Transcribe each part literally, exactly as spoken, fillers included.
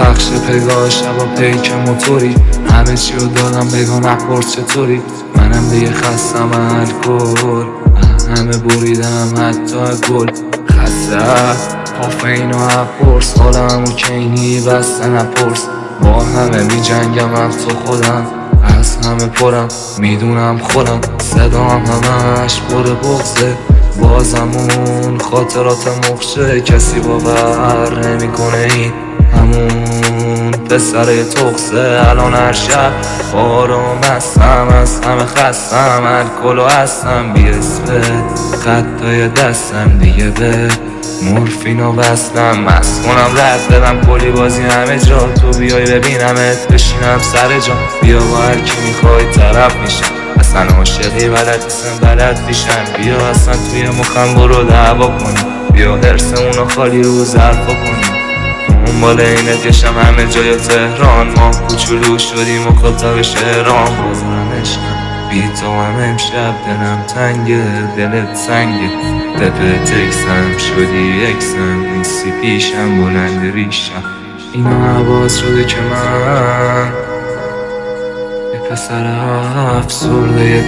پخش پگاه شبا پیک موتوری، همه چی رو دادم بگاه نپرس چطوری. منم دیگه خستم الکل، همه بریدم حتی گل. خسته کافئین و هپرس، حالم و کینی بسته نپرس. با همه می جنگم هم تو خودم، از همه پرم میدونم خودم. صدام همش پر بغزه، بازمون خاطرات مخشه. کسی باور نمیکنه این همون پسر تخصه. الان هر شب آرام هستم، از همه خستم، الکل و هستم بی اسم خطای دستم دیگه به مورفین و بستم. مست کنم رد بدم کلی بازی همه جا، تو بیای ببینمت بشینم سر جا. بیا با هر کی میخوای طرف میشم، اصلا عاشقی بلد نیستم بلد پیشم. بیا اصلا توی مخم برو دعوا کنیم، بیا حرسمونو خالی رو ظرفا کنیم. دنبال اینت گشتم همه جای تهران، ما کوچولو شدیم و خطاب شهران. بازم عشقم بی تو هم امشب دلم تنگه، دلت سنگه. دپه تکسم شدی اکسم، نیستی پیشم بلند ریشم. اینا عباس شده که من یه پسر افسرده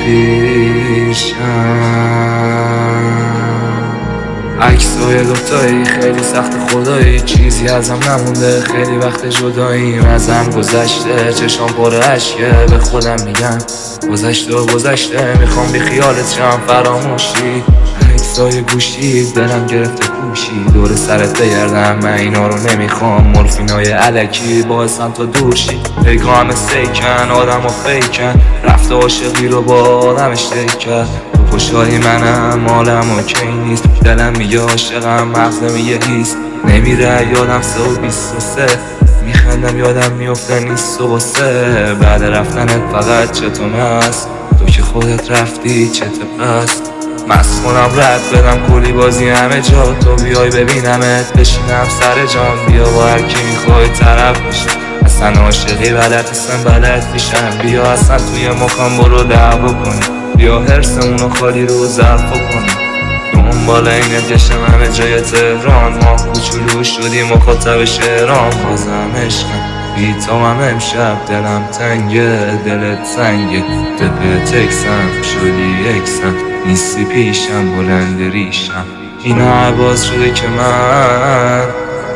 پیشم. عکسای دوتایی خیلی سخت خدایی، چیزی ازم نمونده، خیلی وقت جداییم. ازم گذشته چشام پر اشکه، به خودم میگم گذشته و گذشته. میخوام بی خیالت شم فراموشی، عکسای گوشی دلم گرفته پوشی. دور سرت بگردم من اینا رو نمیخوام، مورفینای علکی باعثم تا دورشی. پیگاه همه سیکن آدم و فیکن، رفته عاشقی رو با آدمش کرد. خوشحالی منم حالم اوکی نیست، دلم میگه عاشقم مغزم میگه هیست. نمیره یادم سه و بیست و سه، میخندم یادم میفته نیست و سه. بعد رفتنت فقط چطور مست، تو که خودت رفتی چطور پس. مست کنم رد بدم کلی بازی همه جا، تو بیای ببینمت بشینم سر جام. بیا با هر کی میخوای طرف میشم، اصلا عاشقی بلد نیستم بلد پیشم. بیا اصلا توی مخم برو دعوا کنیم، بیا حرسمونو خالی رو ظرفا کنیم. دنبال اینت گشتم همه جای تهران، ما کوچولو شدیم مخاطب شهران. بازم عشقم بی تو هم امشب دلم تنگه، دلت سنگه. دپه تکسم شدی اکسم، نیستی پیشم بلند ریشم. اینا عباس شده که من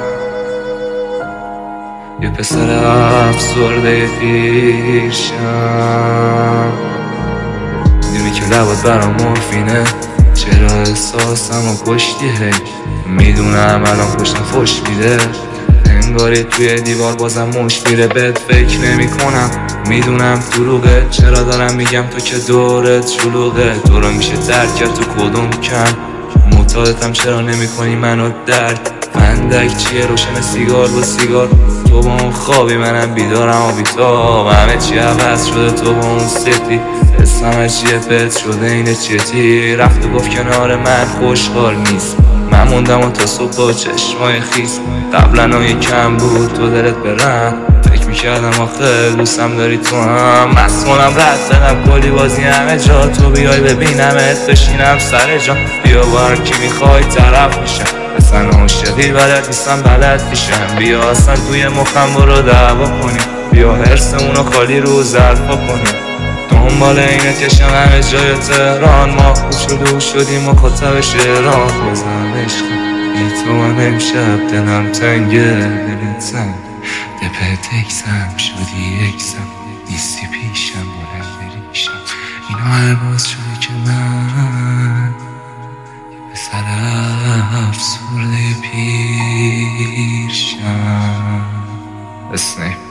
یه پسر افسرده پیشم. میدونی که لبات برام مورفینه، چرا احساسم و کشتی هی. میدونم الان پشتم فش میده، انگاری توی دیوار بازم مش میره. بهت فکر نمی کنم میدونم دروغه، چرا دارم میگم تو که دورت شلوغه. تو رو میشه درک کرد تو کدوم کم، معتادتم چرا نمی کنی منو درک. فندک چیه روشن سیگار با سیگار، تو با اون خوابی منم بیدارم و بیتاب. همه چی عوض شده تو با اون سفتی، اسمم چیه پت شده اینه چیتی. رفت و گفت کنار من خوشحال نیست، من موندم و تا صبح با چشمای خیس. قبلا یه کم بود تو دلت برم، فکر میکردم آخه دوستم داری تو هم. مست کنم رد بدم کلی بازی همه جا، تو بیای ببینمت بشینم سر جا. بیا با هر کی میخوای طرف میشم، اصلا عاشقی بلد نیستم بلد پیشم. بیا اصلا توی مخم برو دعوا کنیم، بیا حرسمونو خالی رو ظرفا کنیم. دنبال اینت گشتم همه جای تهران، ما کوچولو شدیم مخاطب شهران. بازم عشقم بی تو هم امشب دلم تنگه، دلت سنگ. دپه تکسم شدی اکسم، نیستی پیشم بلند ریشم. اینا عباس شده که من یه پسر افسرده پیشم. اسنیپ